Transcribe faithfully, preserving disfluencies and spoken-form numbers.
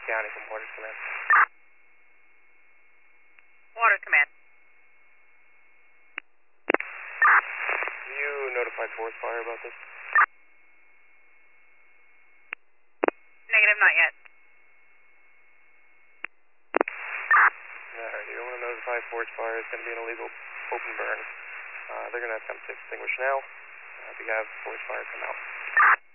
County from Waters Command. Waters Command. You notified forest fire about this? Negative, not yet. Alright, you don't want to notify forest fire. It's going to be an illegal open burn. Uh, they're going to attempt to extinguish now. Uh, if you have forest fire come out.